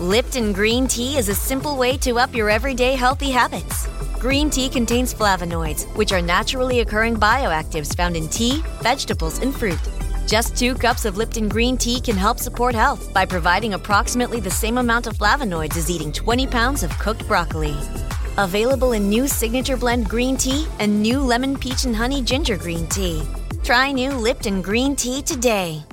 Lipton Green Tea is a simple way to up your everyday healthy habits. Green tea contains flavonoids, which are naturally occurring bioactives found in tea, vegetables, and fruit. Just 2 cups of Lipton Green Tea can help support health by providing approximately the same amount of flavonoids as eating 20 pounds of cooked broccoli. Available in new Signature Blend Green Tea and new Lemon Peach and Honey Ginger Green Tea. Try new Lipton Green Tea today.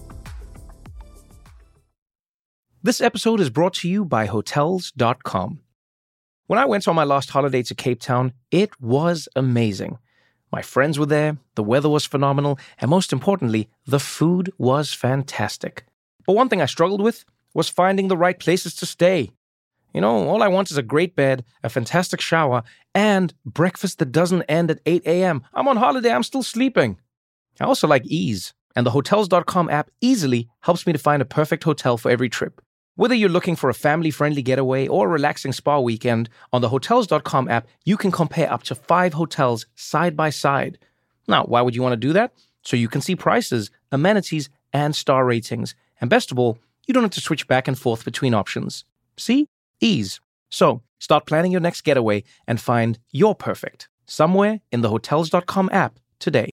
This episode is brought to you by Hotels.com. When I went on my last holiday to Cape Town, it was amazing. My friends were there, the weather was phenomenal, and most importantly, the food was fantastic. But one thing I struggled with was finding the right places to stay. You know, all I want is a great bed, a fantastic shower, and breakfast that doesn't end at 8 a.m. I'm on holiday, I'm still sleeping. I also like ease, and the Hotels.com app easily helps me to find a perfect hotel for every trip. Whether you're looking for a family-friendly getaway or a relaxing spa weekend, on the Hotels.com app, you can compare up to 5 hotels side by side. Now, why would you want to do that? So you can see prices, amenities, and star ratings. And best of all, you don't have to switch back and forth between options. See? Ease. So, start planning your next getaway and find your perfect somewhere in the Hotels.com app today.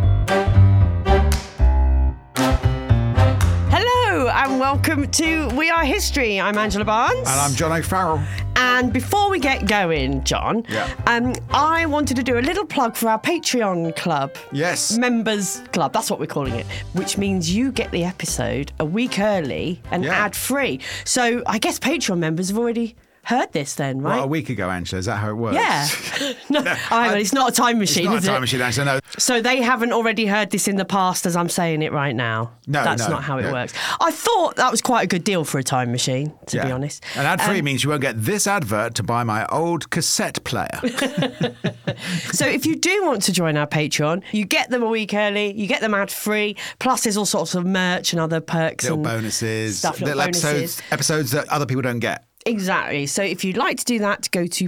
And welcome to We Are History. I'm Angela Barnes. And I'm John O'Farrell. And before we get going, John, I wanted to do a little plug for our Patreon club. Yes. Members Club, that's what we're calling it, which means you get the episode a week early and ad-free. So I guess Patreon members have already heard this then, right? Well, a week ago, Angela, is that how it works? Yeah. It's not a time machine, is it? It's not a time machine, Angela, no. So they haven't already heard this in the past as I'm saying it right now? No, That's not how it works. I thought that was quite a good deal for a time machine, to be honest. And ad-free means you won't get this advert to buy my old cassette player. So if you do want to join our Patreon, you get them a week early, you get them ad-free, plus there's all sorts of merch and other perks. Little and bonuses. Stuff, little episodes that other people don't get. Exactly. So if you'd like to do that, go to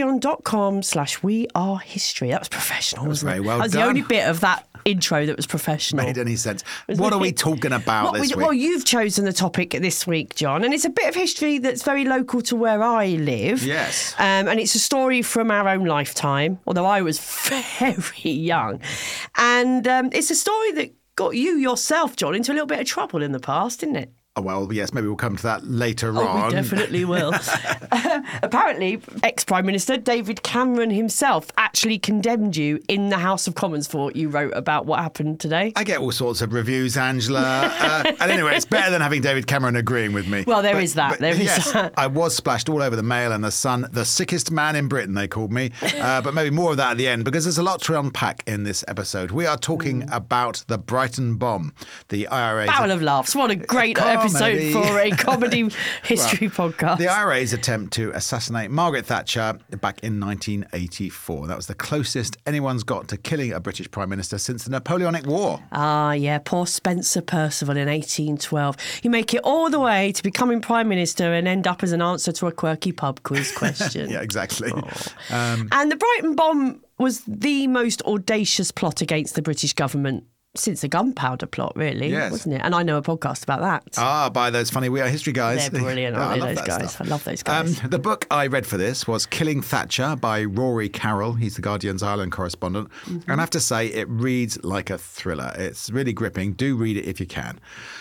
patreon.com/wearehistory. That was professional, wasn't it? Very well That was done. the only bit of that intro that was professional. Made any sense. What are we talking about this week? Well, you've chosen the topic this week, John, and it's a bit of history that's very local to where I live. Yes. And it's a story from our own lifetime, although I was very young. And it's a story that got you yourself, John, into a little bit of trouble in the past, didn't it? Oh, well, yes, maybe we'll come to that later on. Oh, we definitely will. Apparently, ex-Prime Minister David Cameron himself actually condemned you in the House of Commons for what you wrote about what happened today. I get all sorts of reviews, Angela. And anyway, it's better than having David Cameron agreeing with me. Well, there is that. There is that. I was splashed all over the Mail and the Sun. The sickest man in Britain, they called me. But maybe more of that at the end, because there's a lot to unpack in this episode. We are talking about the Brighton bomb, the IRA's... Barrel of laughs. What a great episode for a comedy history podcast. The IRA's attempt to assassinate Margaret Thatcher back in 1984. That was the closest anyone's got to killing a British Prime Minister since the Napoleonic War. Ah, yeah, poor Spencer Perceval in 1812. You make it all the way to becoming Prime Minister and end up as an answer to a quirky pub quiz question. Yeah, exactly. And the Brighton bomb was the most audacious plot against the British government since the gunpowder plot, really, wasn't it? And I know a podcast about that. Ah, by those funny We Are History guys. They're brilliant, aren't they, those guys? I love those guys. The book I read for this was Killing Thatcher by Rory Carroll. He's the Guardian's Ireland correspondent. And I have to say, it reads like a thriller. It's really gripping. Do read it if you can.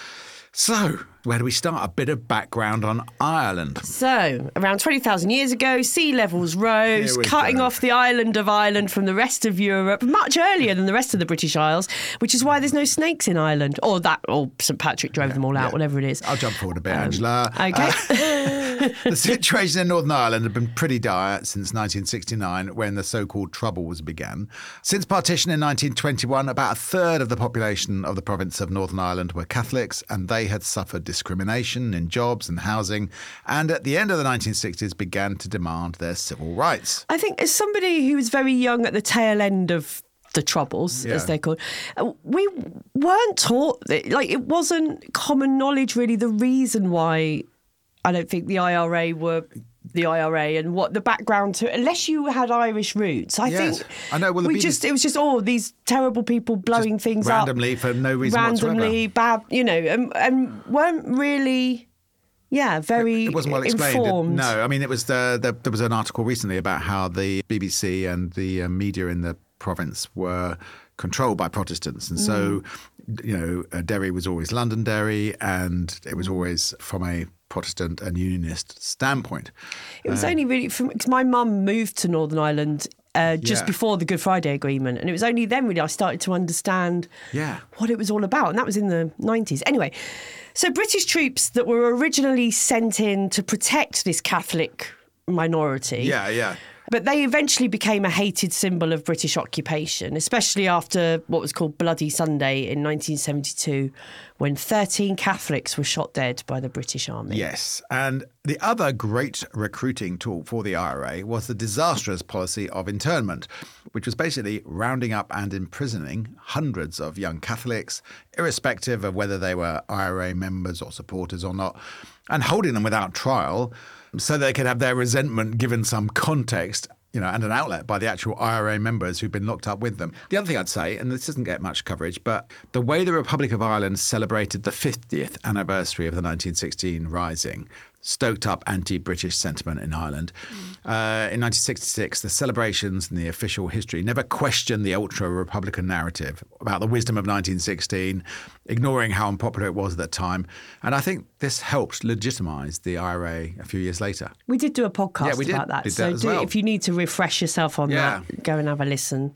So, where do we start? A bit of background on Ireland. So, around 20,000 years ago, sea levels rose, cutting off the island of Ireland from the rest of Europe much earlier than the rest of the British Isles, which is why there's no snakes in Ireland. Or St Patrick drove them all out, whatever it is. I'll jump forward a bit, Angela. Okay. The situation in Northern Ireland had been pretty dire since 1969, when the so-called Troubles began. Since partition in 1921, about a third of the population of the province of Northern Ireland were Catholics, and they had suffered discrimination in jobs and housing, and at the end of the 1960s began to demand their civil rights. I think as somebody who was very young at the tail end of the Troubles, as they're called, we weren't taught that, like, it wasn't common knowledge really the reason why I don't think the IRA were the IRA and what the background to, unless you had Irish roots. I think I know. Well, it was just these terrible people blowing things randomly up for no reason randomly whatsoever. bad, and weren't really Yeah, very It wasn't well explained. informed. No, I mean, it was there was an article recently about how the BBC and the media in the province were controlled by Protestants. And so, Derry was always Londonderry, and it was always from a Protestant and Unionist standpoint. It was only really because my mum moved to Northern Ireland just before the Good Friday Agreement. And it was only then really I started to understand what it was all about. And that was in the 90s. Anyway, so British troops that were originally sent in to protect this Catholic minority. Yeah. But they eventually became a hated symbol of British occupation, especially after what was called Bloody Sunday in 1972, when 13 Catholics were shot dead by the British Army. Yes. And the other great recruiting tool for the IRA was the disastrous policy of internment, which was basically rounding up and imprisoning hundreds of young Catholics, irrespective of whether they were IRA members or supporters or not, and holding them without trial so they could have their resentment given some context, and an outlet by the actual IRA members who've been locked up with them. The other thing I'd say, and this doesn't get much coverage, but the way the Republic of Ireland celebrated the 50th anniversary of the 1916 Rising stoked up anti-British sentiment in Ireland. In 1966, the celebrations and the official history never questioned the ultra-Republican narrative about the wisdom of 1916, ignoring how unpopular it was at that time. And I think this helped legitimise the IRA a few years later. We did do a podcast about that. Did so that as well. If you need to refresh yourself on that, go and have a listen.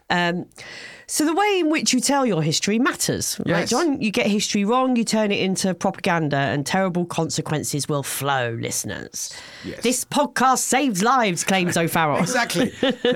So the way in which you tell your history matters, right, Yes. John? You get history wrong, you turn it into propaganda, and terrible consequences will flow, listeners. Yes. This podcast saves lives, claims O'Farrell. Exactly.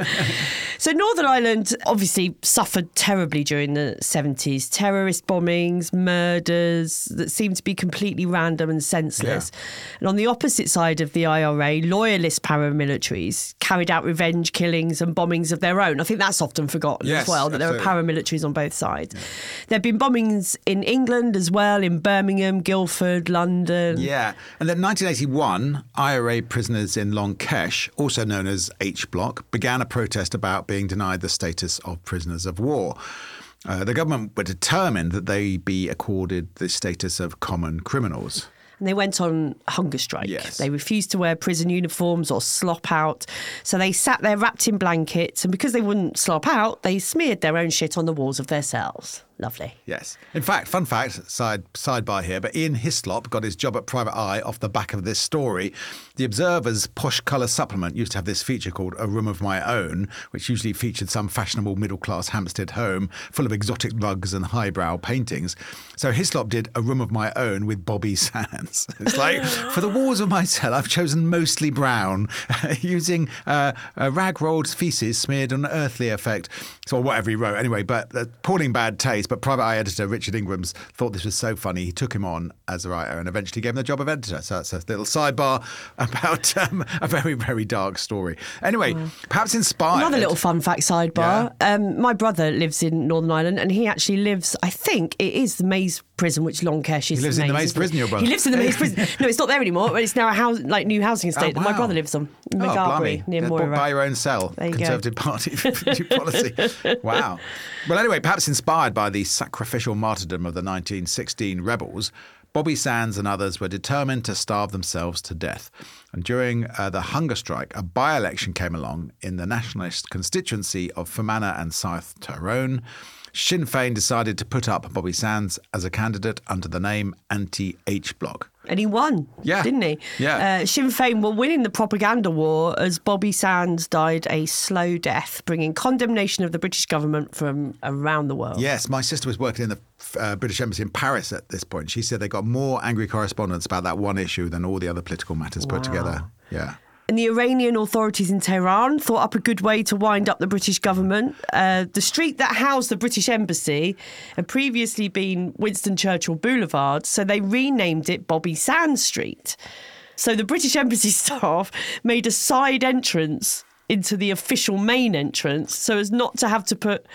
So Northern Ireland obviously suffered terribly during the 70s. Terrorist bombings, murders that seemed to be completely random and senseless. And on the opposite side of the IRA, loyalist paramilitaries carried out revenge killings and bombings of their own. I think that's often forgotten Yes, as well, that there were absolutely. paramilitaries on both sides. There have been bombings in England as well, in Birmingham, Guildford, London. Yeah. And then 1981, IRA prisoners in Long Kesh, also known as H Block, began a protest about being denied the status of prisoners of war. The government were determined that they be accorded the status of common criminals. And they went on hunger strike. Yes. They refused to wear prison uniforms or slop out. So they sat there wrapped in blankets. And because they wouldn't slop out, they smeared their own shit on the walls of their cells. Lovely. Yes. In fact, fun fact, sidebar here, but Ian Hislop got his job at Private Eye off the back of this story. The Observer's posh colour supplement used to have this feature called A Room of My Own, which usually featured some fashionable middle-class Hampstead home full of exotic rugs and highbrow paintings. So Hislop did A Room of My Own with Bobby Sands. It's like, for the walls of my cell, I've chosen mostly brown, using rag-rolled feces smeared on earthly effect. So whatever he wrote. Anyway, but appalling bad taste. But Private Eye editor Richard Ingrams thought this was so funny, he took him on as a writer and eventually gave him the job of editor. So that's a little sidebar about a very, very dark story. Anyway, perhaps inspired. Another little fun fact sidebar. My brother lives in Northern Ireland and he actually lives, I think it is the Maze prison, which Long Kesh is. He lives in the Maze prison, your brother? He lives in the Maze prison. No, it's not there anymore. It's now a new housing estate that my brother lives on. In McGarbury, near Moira. Buy your own cell. There you Conservative Party policy. Wow. Well, anyway, perhaps inspired by the sacrificial martyrdom of the 1916 rebels, Bobby Sands and others were determined to starve themselves to death. And during the hunger strike, a by-election came along in the nationalist constituency of Fermanagh and South Tyrone. Sinn Féin decided to put up Bobby Sands as a candidate under the name Anti-H Block. And he won, didn't he? Yeah. Sinn Féin were winning the propaganda war as Bobby Sands died a slow death, bringing condemnation of the British government from around the world. Yes, my sister was working in the British Embassy in Paris at this point. She said they got more angry correspondence about that one issue than all the other political matters put together. Yeah. And the Iranian authorities in Tehran thought up a good way to wind up the British government. The street that housed the British Embassy had previously been Winston Churchill Boulevard, so they renamed it Bobby Sands Street. So the British Embassy staff made a side entrance into the official main entrance so as not to have to put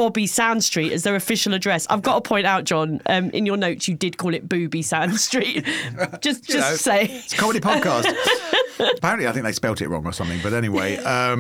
Bobby Sand Street as their official address. I've got to point out, John, in your notes you did call it Booby Sand Street. just say. It's a comedy podcast. Apparently, I think they spelt it wrong or something. But anyway,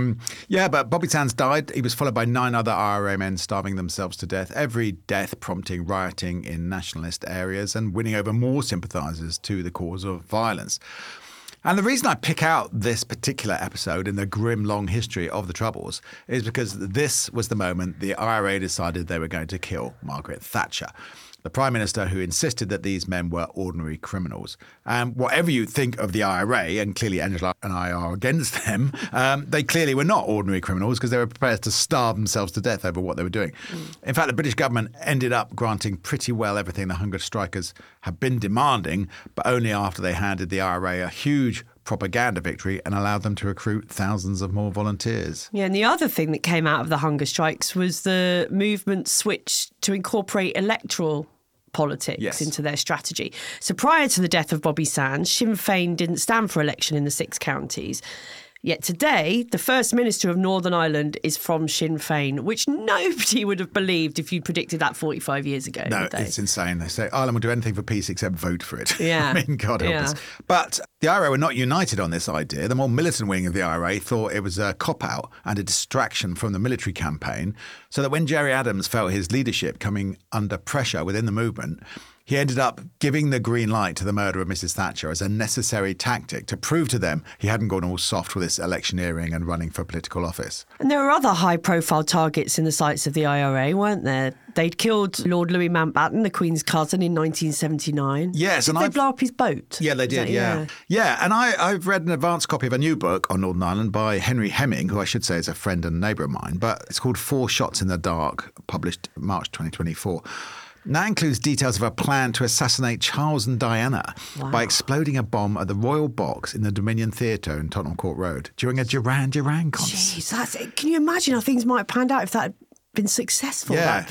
but Bobby Sands died. He was followed by 9 other IRA men starving themselves to death. Every death prompting rioting in nationalist areas and winning over more sympathisers to the cause of violence. And the reason I pick out this particular episode in the grim, long history of the Troubles is because this was the moment the IRA decided they were going to kill Margaret Thatcher, the Prime Minister who insisted that these men were ordinary criminals. And whatever you think of the IRA, and clearly Angela and I are against them, they clearly were not ordinary criminals because they were prepared to starve themselves to death over what they were doing. In fact, the British government ended up granting pretty well everything the hunger strikers had been demanding, but only after they handed the IRA a huge propaganda victory and allowed them to recruit thousands of more volunteers. Yeah, and the other thing that came out of the hunger strikes was the movement switch to incorporate electoral politics into their strategy. So prior to the death of Bobby Sands, Sinn Féin didn't stand for election in the 6 counties. Yet today, the First Minister of Northern Ireland is from Sinn Féin, which nobody would have believed if you'd predicted that 45 years ago. No, it's insane. They say Ireland will do anything for peace except vote for it. Yeah. I mean, God help us. But the IRA were not united on this idea. The more militant wing of the IRA thought it was a cop-out and a distraction from the military campaign, so that when Gerry Adams felt his leadership coming under pressure within the movement, he ended up giving the green light to the murder of Mrs. Thatcher as a necessary tactic to prove to them he hadn't gone all soft with this electioneering and running for political office. And there were other high-profile targets in the sights of the IRA, weren't there? They'd killed Lord Louis Mountbatten, the Queen's cousin, in 1979. Yes, did they blow up his boat? Yeah, they did, yeah. And I've read an advance copy of a new book on Northern Ireland by Henry Hemming, who I should say is a friend and neighbour of mine, but it's called 4 Shots in the Dark, published March 2024. And that includes details of a plan to assassinate Charles and Diana by exploding a bomb at the Royal Box in the Dominion Theatre in Tottenham Court Road during a Duran Duran concert. Jeez, can you imagine how things might have panned out if that had been successful? Yeah.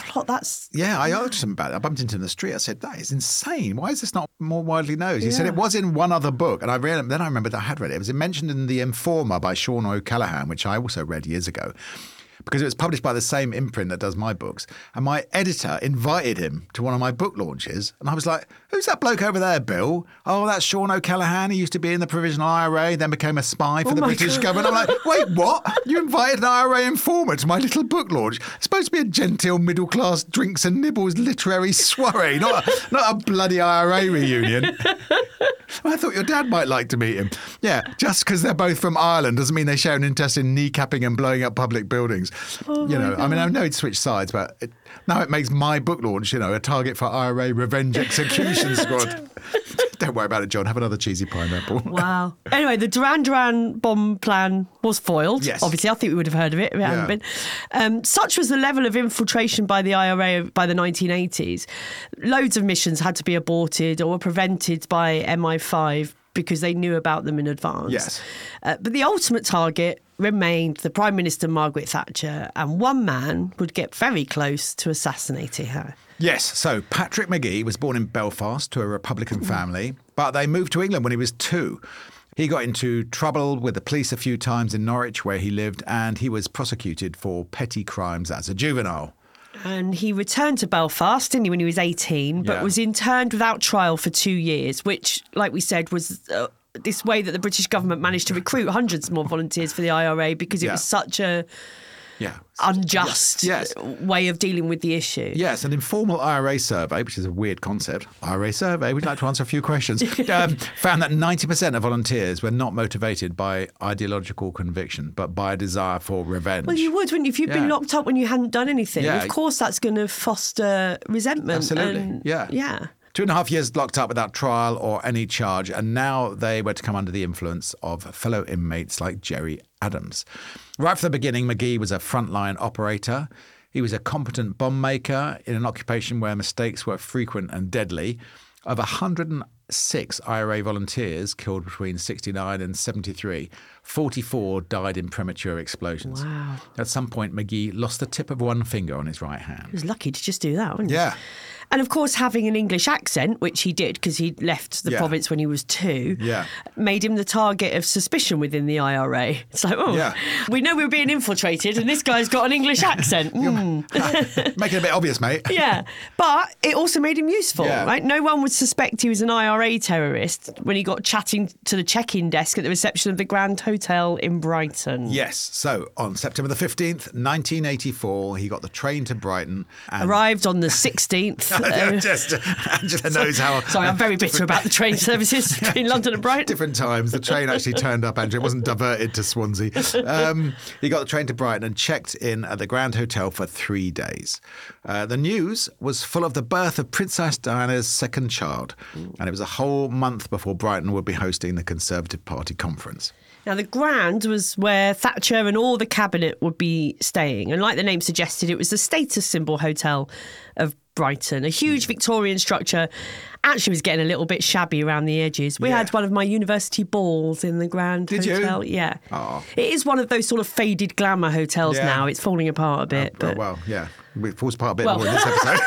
I asked him about it. I bumped into him in the street. I said, that is insane. Why is this not more widely known? He said it was in one other book. And then I remembered that I had read it. It was mentioned in The Informer by Sean O'Callaghan, which I also read years ago, because it was published by the same imprint that does my books. And my editor invited him to one of my book launches. And I was like, who's that bloke over there, Bill? Oh, that's Sean O'Callaghan. He used to be in the Provisional IRA, then became a spy for the British government. I'm like, wait, what? You invited an IRA informer to my little book launch? It's supposed to be a genteel middle-class drinks and nibbles literary soiree, not a bloody IRA reunion. I thought your dad might like to meet him. Yeah, just because they're both from Ireland doesn't mean they share an interest in kneecapping and blowing up public buildings. I mean, I know he'd switched sides, but now it makes my book launch, a target for IRA revenge execution squad. Don't worry about it, John. Have another cheesy pineapple. Wow. Anyway, the Duran Duran bomb plan was foiled. Yes. Obviously, I think we would have heard of it if it hadn't been. Such was the level of infiltration by the IRA by the 1980s. Loads of missions had to be aborted or were prevented by MI5 because they knew about them in advance. Yes. But the ultimate target remained the Prime Minister Margaret Thatcher, and one man would get very close to assassinating her. Yes, so Patrick Magee was born in Belfast to a Republican family, but they moved to England when he was 2. He got into trouble with the police a few times in Norwich, where he lived, and he was prosecuted for petty crimes as a juvenile. And he returned to Belfast, didn't he, when he was 18, but was interned without trial for 2 years, which, like we said, was this way that the British government managed to recruit hundreds more volunteers for the IRA because it was such a unjust way of dealing with the issue. Yes, an informal IRA survey, which is a weird concept. IRA survey, we'd like to answer a few questions. Found that 90% of volunteers were not motivated by ideological conviction, but by a desire for revenge. Well, you would, wouldn't you? If you'd been locked up when you hadn't done anything, of course that's going to foster resentment. Absolutely, yeah. 2.5 years locked up without trial or any charge, and now they were to come under the influence of fellow inmates like Gerry Adams. Right from the beginning, Magee was a frontline operator. He was a competent bomb maker in an occupation where mistakes were frequent and deadly. Of 106 IRA volunteers killed between 69 and 73, 44 died in premature explosions. Wow. At some point, Magee lost the tip of one finger on his right hand. He was lucky to just do that, wasn't he? Yeah. And of course, having an English accent, which he did because he left the province when he was 2, made him the target of suspicion within the IRA. It's like, we know we were being infiltrated and this guy's got an English accent. Make it a bit obvious, mate. Yeah, but it also made him useful, right? No one would suspect he was an IRA terrorist when he got chatting to the check-in desk at the reception of the Grand Hotel in Brighton. Yes, so on September the 15th, 1984, he got the train to Brighton. And arrived on the 16th. Angela knows how... Sorry, I'm very bitter about the train services between London and Brighton. Different times. The train actually turned up, Angela. It wasn't diverted to Swansea. He got the train to Brighton and checked in at the Grand Hotel for 3 days. The news was full of the birth of Princess Diana's second child, and it was a whole month before Brighton would be hosting the Conservative Party conference. Now, the Grand was where Thatcher and all the cabinet would be staying. And like the name suggested, it was the status symbol hotel of Brighton. A huge Victorian structure. Actually was getting a little bit shabby around the edges. We had one of my university balls in the Grand Hotel. Did you? Yeah. Oh. It is one of those sort of faded glamour hotels now. It's falling apart a bit. But well, yeah. It falls apart a bit more in this episode.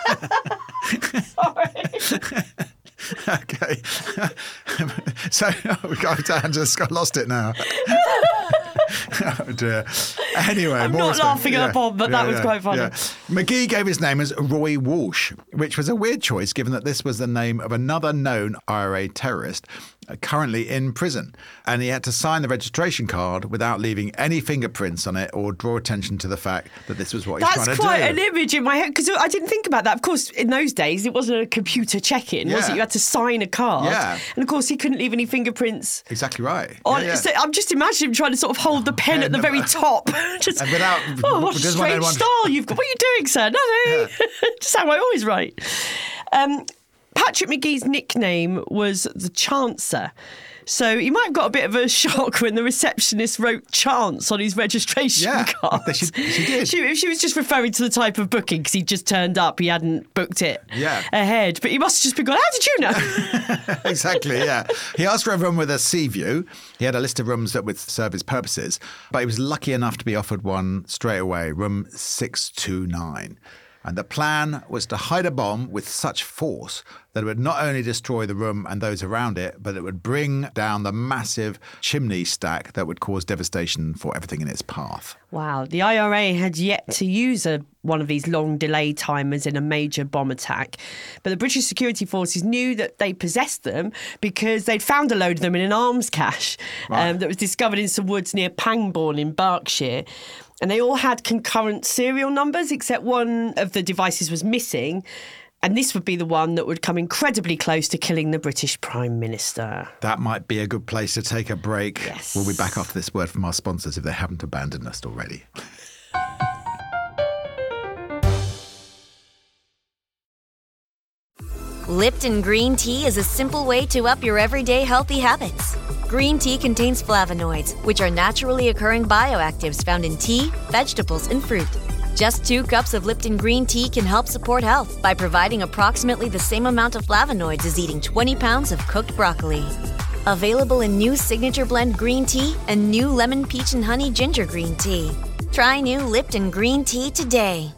Sorry. Okay. So I just got lost it now. Oh dear. Anyway, I'm not laughing at Bob, but that was quite funny. Yeah. McGee gave his name as Roy Walsh, which was a weird choice given that this was the name of another known IRA terrorist currently in prison. And he had to sign the registration card without leaving any fingerprints on it or draw attention to the fact that this was what he's trying to do. That's quite an image in my head, because I didn't think about that. Of course, in those days, it wasn't a computer check-in, was it? You had to sign a card. Yeah. And of course, he couldn't leave any fingerprints. Exactly right. So I'm just imagining him trying to sort of hold the pen at the very top. Just, and without... what a strange style you've got. What are you doing, sir? Nothing. Just how I always write. Patrick McGee's nickname was the Chancer. So he might have got a bit of a shock when the receptionist wrote chance on his registration card. She did. She was just referring to the type of booking because he'd just turned up. He hadn't booked it ahead. But he must have just been going, how did you know? Exactly, yeah. He asked for a room with a sea view. He had a list of rooms that would serve his purposes. But he was lucky enough to be offered one straight away, room 629. And the plan was to hide a bomb with such force that it would not only destroy the room and those around it, but it would bring down the massive chimney stack that would cause devastation for everything in its path. Wow. The IRA had yet to use one of these long delay timers in a major bomb attack. But the British security forces knew that they possessed them because they'd found a load of them in an arms cache that was discovered in some woods near Pangbourne in Berkshire. And they all had concurrent serial numbers, except one of the devices was missing. And this would be the one that would come incredibly close to killing the British Prime Minister. That might be a good place to take a break. Yes. We'll be back after this word from our sponsors if they haven't abandoned us already. Lipton Green Tea is a simple way to up your everyday healthy habits. Green tea contains flavonoids, which are naturally occurring bioactives found in tea, vegetables, and fruit. Just 2 cups of Lipton Green Tea can help support health by providing approximately the same amount of flavonoids as eating 20 pounds of cooked broccoli. Available in new Signature Blend Green Tea and new Lemon Peach and Honey Ginger Green Tea. Try new Lipton Green Tea today.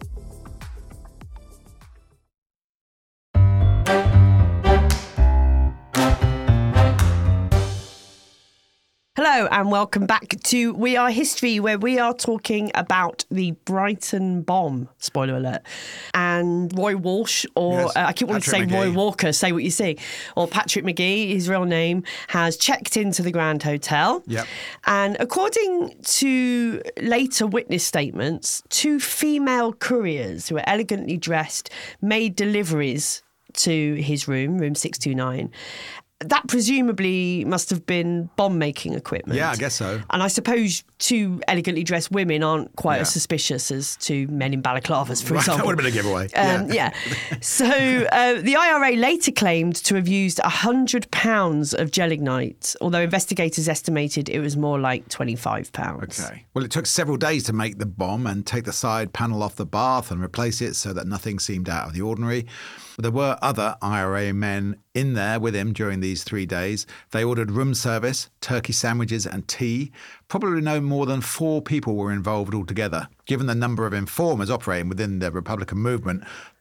Hello and welcome back to We Are History, where we are talking about the Brighton bomb, spoiler alert, and Roy Walsh, or I keep wanting to say Roy Walker, say what you see, or Patrick McGee, his real name, has checked into the Grand Hotel. Yep. And according to later witness statements, 2 female couriers who were elegantly dressed made deliveries to his room 629. That presumably must have been bomb-making equipment. Yeah, I guess so. And I suppose 2 elegantly dressed women aren't quite as suspicious as 2 men in balaclavas, for example. That would have been a giveaway. So the IRA later claimed to have used £100 of gelignite, although investigators estimated it was more like £25. Okay. Well, it took several days to make the bomb and take the side panel off the bath and replace it so that nothing seemed out of the ordinary. There were other IRA men in there with him during these 3 days. They ordered room service, turkey sandwiches and tea. Probably no more than 4 people were involved altogether. Given the number of informers operating within the Republican movement,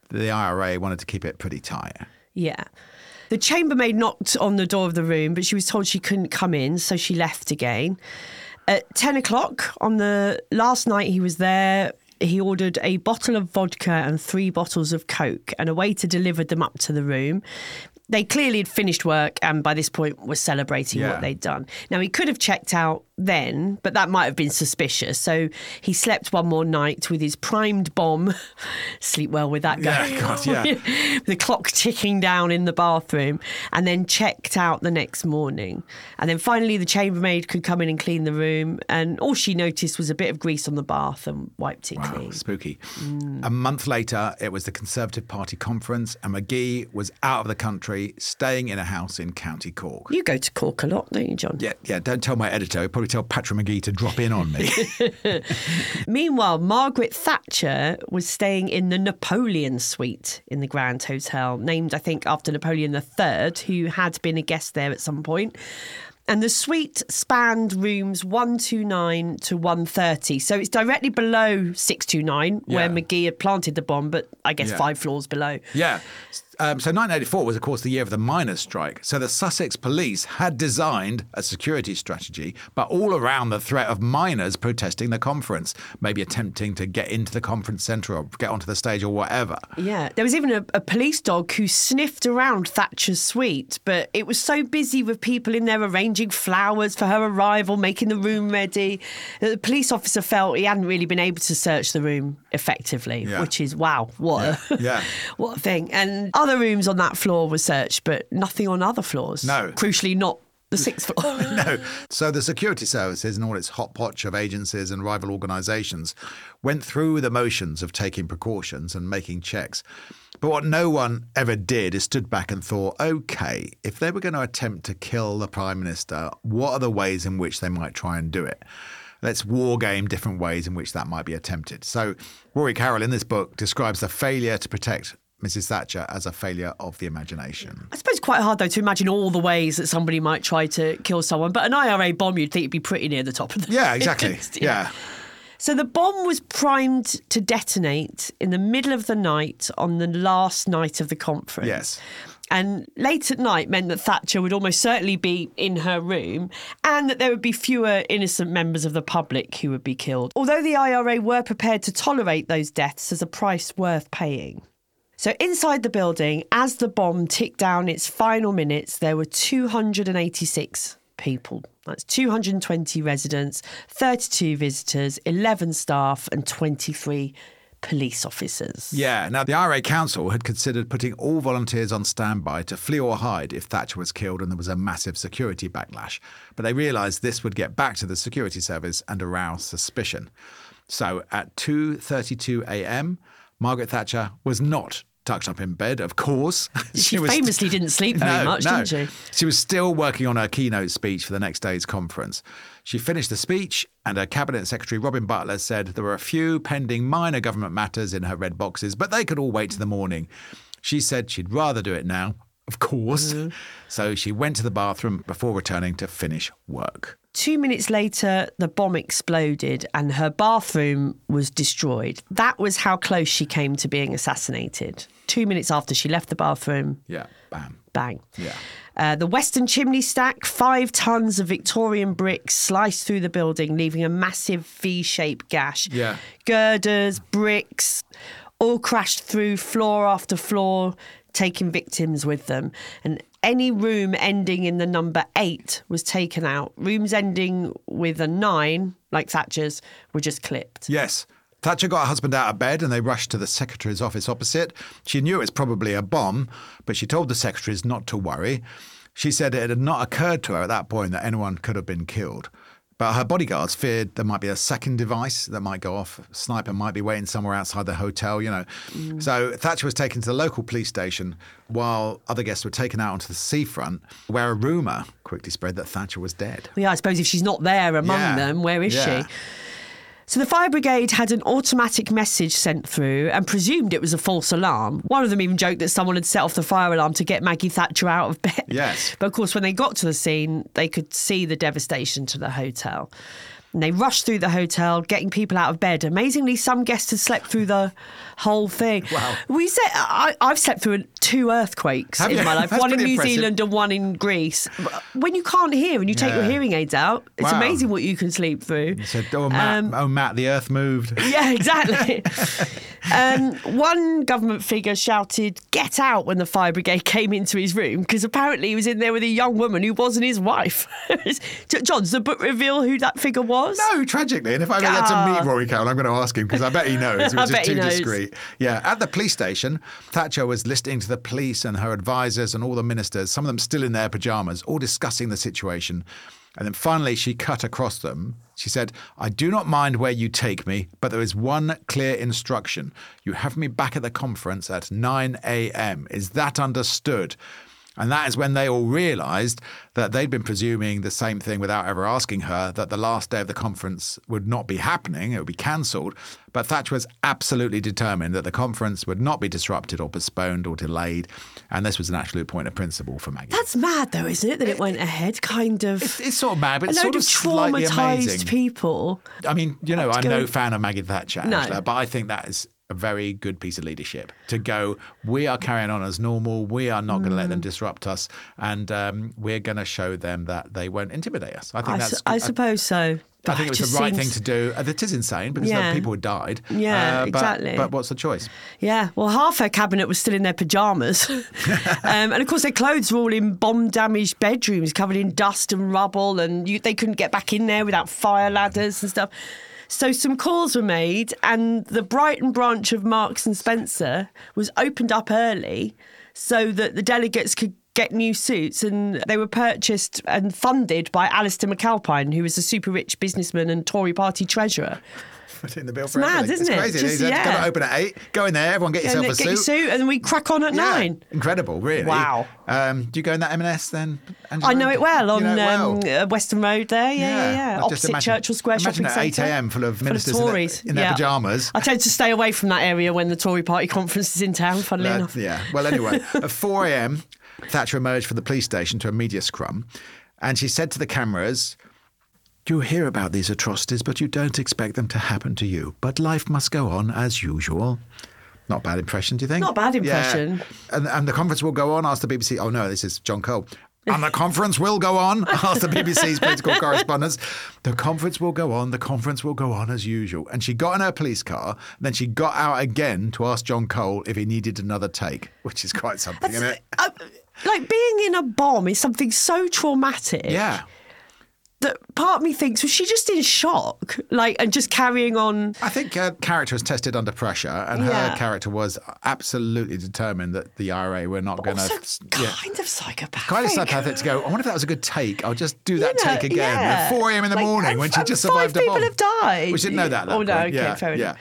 the IRA wanted to keep it pretty tight. Yeah. The chambermaid knocked on the door of the room, but she was told she couldn't come in, so she left again. At 10 o'clock on the last night he was there, he ordered a bottle of vodka and 3 bottles of Coke, and a waiter delivered them up to the room. They clearly had finished work and by this point were celebrating what they'd done. Now, he could have checked out then, but that might have been suspicious. So he slept one more night with his primed bomb. Sleep well with that guy. Yeah, God, yeah. The clock ticking down in the bathroom, and then checked out the next morning. And then finally the chambermaid could come in and clean the room, and all she noticed was a bit of grease on the bath and wiped it clean. Spooky. A month later, it was the Conservative Party conference, and Magee was out of the country, staying in a house in County Cork. You go to Cork a lot, don't you, John? Yeah, don't tell my editor. He'll probably tell Patrick Magee to drop in on me. Meanwhile, Margaret Thatcher was staying in the Napoleon Suite in the Grand Hotel, named, I think, after Napoleon III, who had been a guest there at some point. And the suite spanned rooms 129 to 130. So it's directly below 629, where Magee had planted the bomb, but I guess 5 floors below. Yeah. So 1984 was, of course, the year of the miners' strike. So the Sussex police had designed a security strategy, but all around the threat of miners protesting the conference, maybe attempting to get into the conference centre or get onto the stage or whatever. Yeah. There was even a police dog who sniffed around Thatcher's suite, but it was so busy with people in there arranging flowers for her arrival, making the room ready, that the police officer felt he hadn't really been able to search the room effectively, which is, wow, what a thing. And other rooms on that floor were searched, but nothing on other floors. No. Crucially, not the 6th floor. No. So the security services and all its hotpotch of agencies and rival organisations went through the motions of taking precautions and making checks. But what no one ever did is stood back and thought, OK, if they were going to attempt to kill the Prime Minister, what are the ways in which they might try and do it? Let's wargame different ways in which that might be attempted. So Rory Carroll in this book describes the failure to protect Mrs. Thatcher as a failure of the imagination. I suppose it's quite hard, though, to imagine all the ways that somebody might try to kill someone. But an IRA bomb, you'd think it'd be pretty near the top of the Yeah, exactly. list. Yeah. So the bomb was primed to detonate in the middle of the night on the last night of the conference. Yes. And late at night meant that Thatcher would almost certainly be in her room, and that there would be fewer innocent members of the public who would be killed. Although the IRA were prepared to tolerate those deaths as a price worth paying. So inside the building, as the bomb ticked down its final minutes, there were 286 people. That's 220 residents, 32 visitors, 11 staff and 23 police officers. Yeah. Now, the IRA Council had considered putting all volunteers on standby to flee or hide if Thatcher was killed and there was a massive security backlash. But they realised this would get back to the security service and arouse suspicion. So at 2:32 a.m, Margaret Thatcher was not tucked up in bed, of course. She famously didn't sleep very much, didn't she? She was still working on her keynote speech for the next day's conference. She finished the speech and her Cabinet Secretary, Robin Butler, said there were a few pending minor government matters in her red boxes, but they could all wait till the morning. She said she'd rather do it now, of course. Mm-hmm. So she went to the bathroom before returning to finish work. 2 minutes later, the bomb exploded and her bathroom was destroyed. That was how close she came to being assassinated. 2 minutes after she left the bathroom. Yeah, bam. Bang. Yeah. The western chimney stack, 5 tons of Victorian bricks sliced through the building, leaving a massive V-shaped gash. Yeah. Girders, bricks, all crashed through floor after floor, taking victims with them. And any room ending in the number 8 was taken out. Rooms ending with a 9, like Thatcher's, were just clipped. Yes. Thatcher got her husband out of bed and they rushed to the secretary's office opposite. She knew it was probably a bomb, but she told the secretaries not to worry. She said it had not occurred to her at that point that anyone could have been killed. But her bodyguards feared there might be a second device that might go off. A sniper might be waiting somewhere outside the hotel, you know. So Thatcher was taken to the local police station while other guests were taken out onto the seafront, where a rumour quickly spread that Thatcher was dead. Yeah, I suppose if she's not there among them, where is she? So the fire brigade had an automatic message sent through and presumed it was a false alarm. One of them even joked that someone had set off the fire alarm to get Maggie Thatcher out of bed. Yes. But of course, when they got to the scene, they could see the devastation to the hotel. And they rushed through the hotel, getting people out of bed. Amazingly, some guests had slept through the whole thing. Wow. I've slept through 2 earthquakes in my life, one in New Zealand and one in Greece. When you can't hear and you take your hearing aids out, it's amazing what you can sleep through. You said, Matt, the earth moved. Yeah, exactly. One government figure shouted, "Get out," when the fire brigade came into his room, because apparently he was in there with a young woman who wasn't his wife. John, does the book reveal who that figure was? No, tragically. And if I ever get to meet Rory Cowan, I'm going to ask him, because I bet he knows. He was just too discreet. Yeah, at the police station, Thatcher was listening to the police and her advisors and all the ministers, some of them still in their pyjamas, all discussing the situation. And then finally she cut across them. She said, "I do not mind where you take me, but there is one clear instruction. You have me back at the conference at 9 a.m. Is that understood?" And that is when they all realised that they'd been presuming the same thing without ever asking her, that the last day of the conference would not be happening, it would be cancelled. But Thatcher was absolutely determined that the conference would not be disrupted or postponed or delayed. And this was an absolute point of principle for Maggie. That's mad, though, isn't it, that it went ahead, kind of? It's sort of mad, but it's sort of slightly amazing. Traumatised people. I mean, I'm no fan of Maggie Thatcher, Angela, but I think that is a very good piece of leadership to go, we are carrying on as normal, we are not going to let them disrupt us, and we're going to show them that they won't intimidate us. I think I suppose so. I think it was the right thing to do. It is insane because there are people who died. Yeah, exactly. But what's the choice? Yeah, well, half her cabinet was still in their pyjamas. And of course, their clothes were all in bomb-damaged bedrooms covered in dust and rubble, and they couldn't get back in there without fire ladders and stuff. So some calls were made, and the Brighton branch of Marks and Spencer was opened up early so that the delegates could get new suits, and they were purchased and funded by Alistair McAlpine, who was a super rich businessman and Tory party treasurer. Put it in the bill it's for mad, everything. isn't It's it? crazy. Just, It's got to open at 8, go in there, everyone get yourself a suit. Get your suit, and we crack on at 9. Incredible, really. Wow. Do you go in that M&S then, Angela? I know it well, on Western Road there. Yeah. Opposite Churchill Square Shopping Centre. Imagine at 8 a.m. full of ministers Tories. in their pyjamas. I tend to stay away from that area when the Tory party conference is in town, funnily enough. Yeah. Well, anyway, at 4 a.m, Thatcher emerged from the police station to a media scrum, and she said to the cameras, "You hear about these atrocities, but you don't expect them to happen to you. But life must go on as usual." Not a bad impression, do you think? Not a bad impression. Yeah. And the conference will go on, asked the BBC. Oh, no, this is John Cole. And the conference will go on, asked the BBC's political correspondents. The conference will go on, the conference will go on as usual. And she got in her police car, and then she got out again to ask John Cole if he needed another take, which is quite something, isn't it? Like, being in a bomb is something so traumatic. Yeah. That part of me thinks, was she just in shock? And just carrying on? I think her character was tested under pressure, and her character was absolutely determined that the IRA were not going to... kind of psychopathic. Kind of psychopathic to go, I wonder if that was a good take. I'll just do that take again. At 4 a.m. in the morning when she just survived a bomb. 5 people have died. We didn't know that at that point. No, okay, fair enough.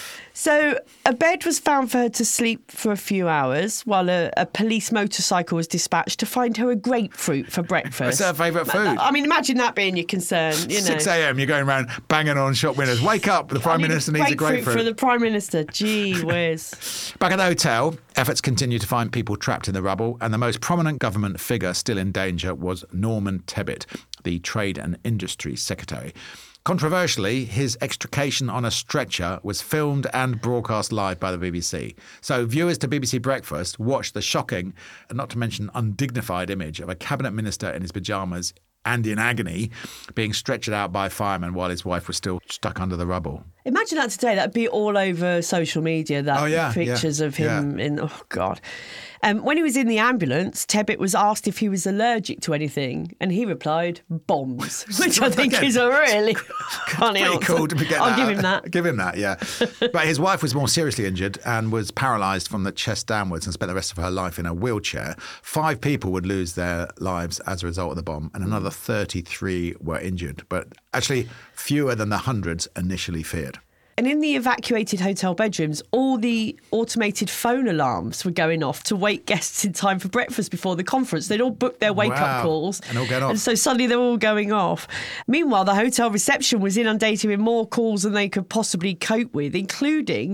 So a bed was found for her to sleep for a few hours while a police motorcycle was dispatched to find her a grapefruit for breakfast. It's her favourite food. I mean, imagine that being your concern. 6 a.m, you're going around banging on shop windows. Wake up, the Prime Minister needs a grapefruit. For the Prime Minister. Gee whiz. Back at the hotel, efforts continue to find people trapped in the rubble, and the most prominent government figure still in danger was Norman Tebbit, the Trade and Industry Secretary. Controversially, his extrication on a stretcher was filmed and broadcast live by the BBC. So viewers to BBC Breakfast watched the shocking, and not to mention undignified image of a cabinet minister in his pyjamas and in agony being stretchered out by firemen while his wife was still stuck under the rubble. Imagine that today. That'd be all over social media, pictures of him in... Oh, God. When he was in the ambulance, Tebbit was asked if he was allergic to anything, and he replied, bombs, which I think is a really funny answer. Pretty cool to get I'll give him that. Give him that, yeah. But his wife was more seriously injured and was paralysed from the chest downwards and spent the rest of her life in a wheelchair. 5 people would lose their lives as a result of the bomb, and another 33 were injured, but actually fewer than the hundreds initially feared. And in the evacuated hotel bedrooms, all the automated phone alarms were going off to wake guests in time for breakfast before the conference. They'd all booked their wake-up calls. And all going off. And so suddenly they're all going off. Meanwhile, the hotel reception was inundated with more calls than they could possibly cope with, including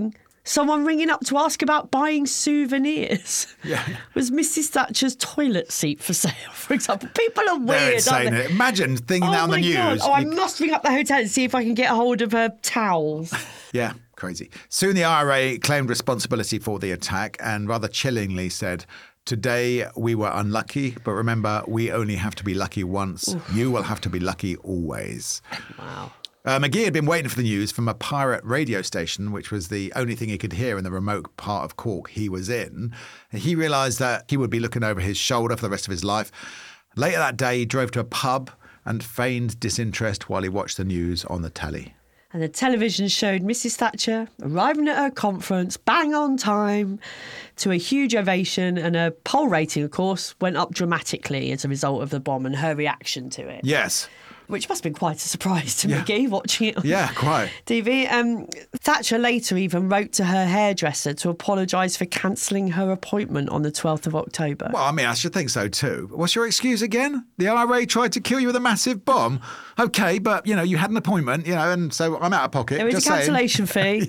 someone ringing up to ask about buying souvenirs. Yeah. Was Mrs. Thatcher's toilet seat for sale, for example? People are weird, aren't they? Imagine thinking that on the news. God. Oh, I must ring up the hotel and see if I can get a hold of her towels. Yeah, crazy. Soon the IRA claimed responsibility for the attack and rather chillingly said, "Today we were unlucky, but remember, we only have to be lucky once. Oof. You will have to be lucky always." Wow. McGee had been waiting for the news from a pirate radio station, which was the only thing he could hear in the remote part of Cork he was in. He realised that he would be looking over his shoulder for the rest of his life. Later that day, he drove to a pub and feigned disinterest while he watched the news on the telly. And the television showed Mrs. Thatcher arriving at her conference bang on time to a huge ovation, and her poll rating, of course, went up dramatically as a result of the bomb and her reaction to it. Yes. Which must have been quite a surprise to McGee watching it on quite. TV. Thatcher later even wrote to her hairdresser to apologise for cancelling her appointment on the 12th of October. Well, I mean, I should think so too. What's your excuse again? The IRA tried to kill you with a massive bomb. OK, but, you had an appointment, and so I'm out of pocket. There was a cancellation fee.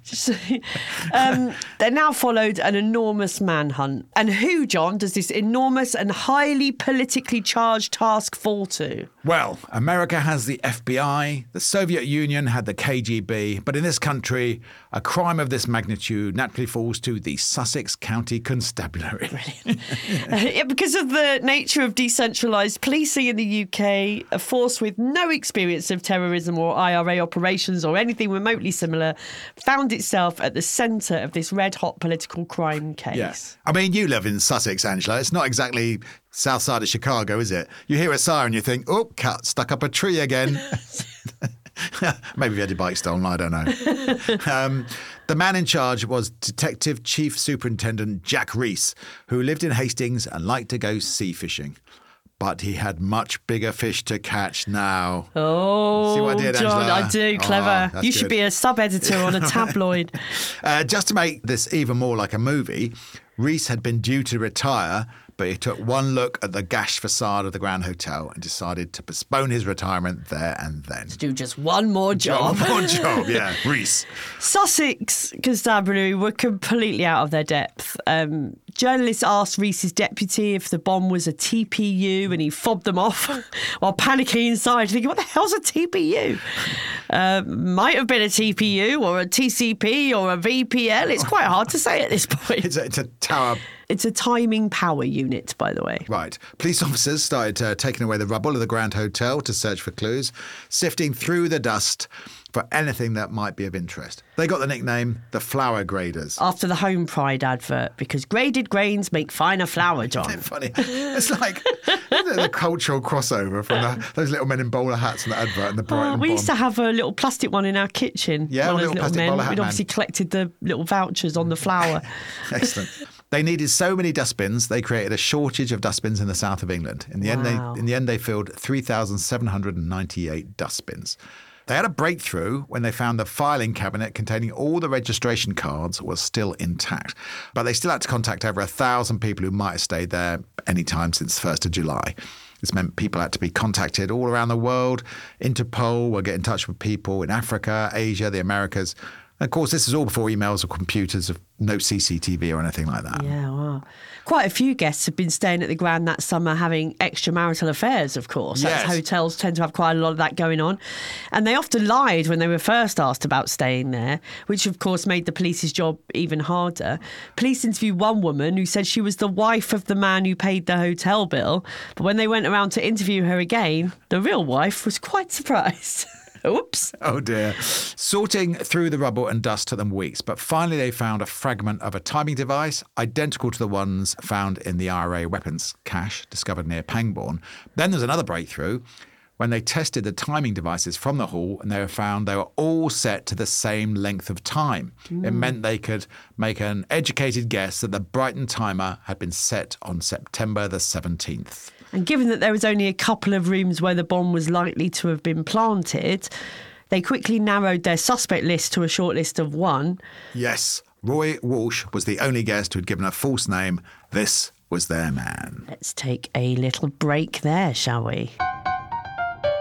There now followed an enormous manhunt. And who, John, does this enormous and highly politically charged task fall to? Well, America has the FBI, the Soviet Union had the KGB, but in this country, a crime of this magnitude naturally falls to the Sussex County Constabulary. Brilliant. Because of the nature of decentralised policing in the UK, a force with no experience of terrorism or IRA operations or anything remotely similar found itself at the centre of this red-hot political crime case. Yeah. I mean, you live in Sussex, Angela. It's not exactly south side of Chicago, is it? You hear a siren, you think, oh, cat stuck up a tree again. Maybe he had your bike stolen, I don't know. The man in charge was Detective Chief Superintendent Jack Rees, who lived in Hastings and liked to go sea fishing. But he had much bigger fish to catch now. Oh, see what I did, John, Angela? I do. Clever. You should be a sub-editor on a tabloid. Just to make this even more like a movie, Rees had been due to retire, but he took one look at the gashed facade of the Grand Hotel and decided to postpone his retirement there and then. To do just one more job. One more job, yeah. Rees. Sussex Constabulary were completely out of their depth. Journalists asked Rees's deputy if the bomb was a TPU, and he fobbed them off while panicking inside, thinking, what the hell's a TPU? Might have been a TPU or a TCP or a VPL. It's quite hard to say at this point. It's a tower. It's a timing power unit, by the way. Right. Police officers started taking away the rubble of the Grand Hotel to search for clues, sifting through the dust for anything that might be of interest. They got the nickname the Flour Graders. After the Home Pride advert, because graded grains make finer flour, John. Isn't it funny? It's like the cultural crossover from those little men in bowler hats and the advert and the Brighton We bomb. used to have a little plastic one in our kitchen. Yeah, one a of little those plastic men. bowler hat We'd obviously collected the little vouchers on the flour. Excellent. They needed so many dustbins, they created a shortage of dustbins in the south of England. In the end, they filled 3,798 dustbins. They had a breakthrough when they found the filing cabinet containing all the registration cards was still intact. But they still had to contact over 1,000 people who might have stayed there any time since 1st of July. This meant people had to be contacted all around the world. Interpol will get in touch with people in Africa, Asia, the Americas. Of course, this is all before emails or computers, no CCTV or anything like that. Yeah, wow. Quite a few guests have been staying at the Grand that summer having extramarital affairs, of course. Yes. Hotels tend to have quite a lot of that going on. And they often lied when they were first asked about staying there, which of course made the police's job even harder. Police interviewed one woman who said she was the wife of the man who paid the hotel bill. But when they went around to interview her again, the real wife was quite surprised. Oops. Oh, dear. Sorting through the rubble and dust took them weeks, but finally they found a fragment of a timing device identical to the ones found in the IRA weapons cache discovered near Pangbourne. Then there's another breakthrough when they tested the timing devices from the hall, and they found they were all set to the same length of time. It meant they could make an educated guess that the Brighton timer had been set on September the 17th. And given that there was only a couple of rooms where the bomb was likely to have been planted, they quickly narrowed their suspect list to a short list of one. Yes, Roy Walsh was the only guest who had given a false name. This was their man. Let's take a little break there, shall we?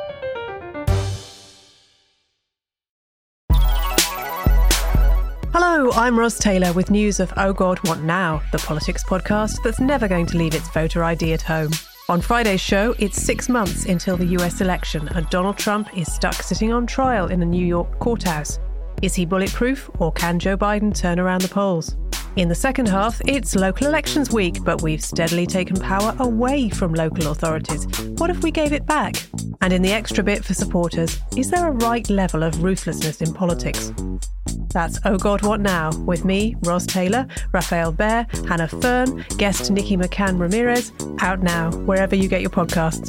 Hello Hello, I'm Ros Taylor with news of Oh God, What Now, the politics podcast that's never going to leave its voter ID at home. On Friday's show, it's 6 months until the US election and Donald Trump is stuck sitting on trial in a New York courthouse. Is he bulletproof, or can Joe Biden turn around the polls? In the second half, it's local elections week, but we've steadily taken power away from local authorities. What if we gave it back? And in the extra bit for supporters, is there a right level of ruthlessness in politics? That's Oh God, What Now? With me, Ros Taylor, Raphael Behr, Hannah Fern, guest Nikki McCann Ramirez, out now, wherever you get your podcasts.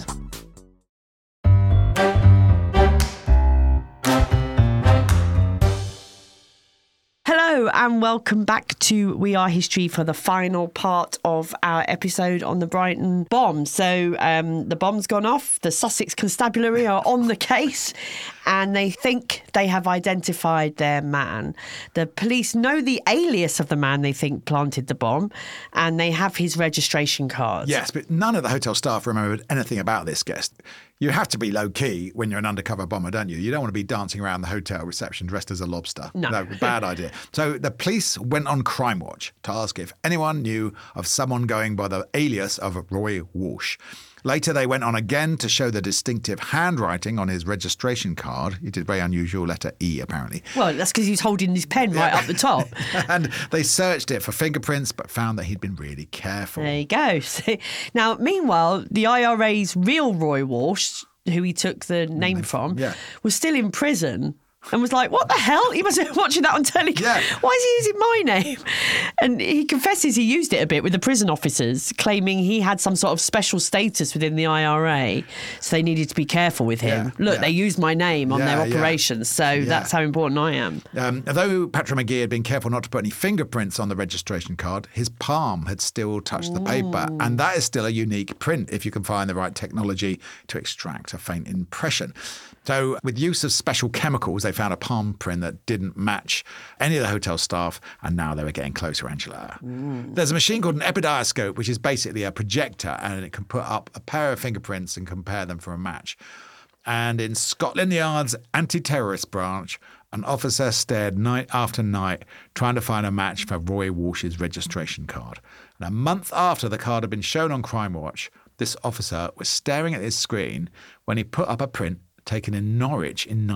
Hello and welcome back to We Are History for the final part of our episode on the Brighton bomb. So the bomb's gone off, the Sussex Constabulary are on the case and they think they have identified their man. The police know the alias of the man they think planted the bomb and they have his registration card. Yes, but none of the hotel staff remembered anything about this guest. You have to be low-key when you're an undercover bomber, don't you? You don't want to be dancing around the hotel reception dressed as a lobster. No, bad idea. So the police went on Crime Watch to ask if anyone knew of someone going by the alias of Roy Walsh. Later, they went on again to show the distinctive handwriting on his registration card. He did a very unusual letter E, apparently. Well, that's because he was holding his pen right up the top. And they searched it for fingerprints, but found that he'd been really careful. There you go. Now, meanwhile, the IRA's real Roy Walsh, who he took the name from, was still in prison. And was like, what the hell? He must have been watching that on telly. Yeah. Why is he using my name? And he confesses he used it a bit with the prison officers, claiming he had some sort of special status within the IRA. So they needed to be careful with him. Look, they used my name on their operations. So that's how important I am. Although Patrick Magee had been careful not to put any fingerprints on the registration card, his palm had still touched the paper. And that is still a unique print if you can find the right technology to extract a faint impression. So with use of special chemicals, they found a palm print that didn't match any of the hotel staff, and now they were getting closer, Angela. There's a machine called an epidioscope, which is basically a projector, and it can put up a pair of fingerprints and compare them for a match. And in Scotland Yard's anti-terrorist branch, an officer stared night after night trying to find a match for Roy Walsh's registration card. And a month after the card had been shown on Crime Watch, this officer was staring at his screen when he put up a print taken in Norwich in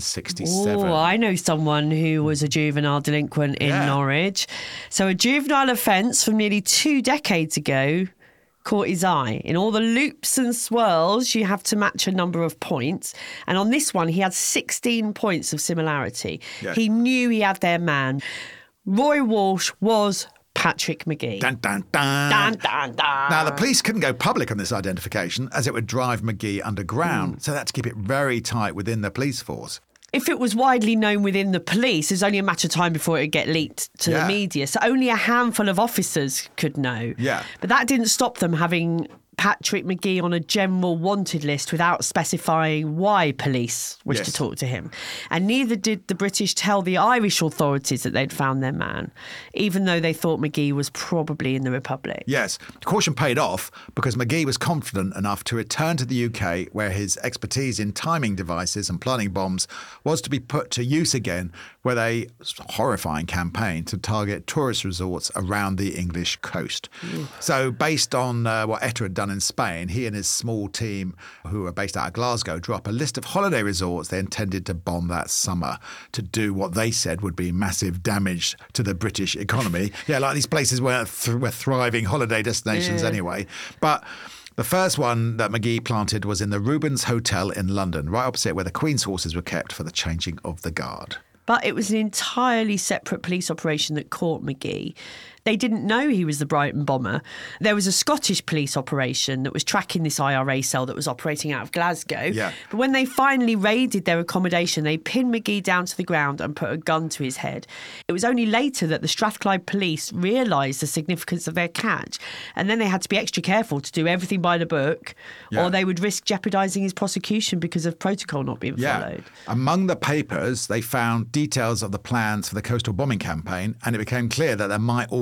1967. Oh, I know someone who was a juvenile delinquent in Norwich. So a juvenile offence from nearly 2 decades ago caught his eye. In all the loops and swirls, you have to match a number of points. And on this one, he had 16 points of similarity. Yeah. He knew he had their man. Roy Walsh was Patrick Magee. Dun, dun, dun. Dun, dun, dun. Now, the police couldn't go public on this identification as it would drive Magee underground, so they had to keep it very tight within the police force. If it was widely known within the police, it's only a matter of time before it would get leaked to the media. So only a handful of officers could know. Yeah. But that didn't stop them having Patrick Magee on a general wanted list without specifying why police wished to talk to him. And neither did the British tell the Irish authorities that they'd found their man, even though they thought Magee was probably in the Republic. Yes, caution paid off because Magee was confident enough to return to the UK, where his expertise in timing devices and planning bombs was to be put to use again, with a horrifying campaign to target tourist resorts around the English coast. So based on what ETA had done in Spain, he and his small team, who were based out of Glasgow, drew up a list of holiday resorts they intended to bomb that summer to do what they said would be massive damage to the British economy. Like these places were thriving holiday destinations anyway. But the first one that Magee planted was in the Rubens Hotel in London, right opposite where the Queen's horses were kept for the changing of the guard. But it was an entirely separate police operation that caught Magee. They didn't know he was the Brighton bomber. There was a Scottish police operation that was tracking this IRA cell that was operating out of Glasgow. Yeah. But when they finally raided their accommodation, they pinned Magee down to the ground and put a gun to his head. It was only later that the Strathclyde police realised the significance of their catch. And then they had to be extra careful to do everything by the book, or they would risk jeopardising his prosecution because of protocol not being followed. Among the papers, they found details of the plans for the coastal bombing campaign, and it became clear that there might already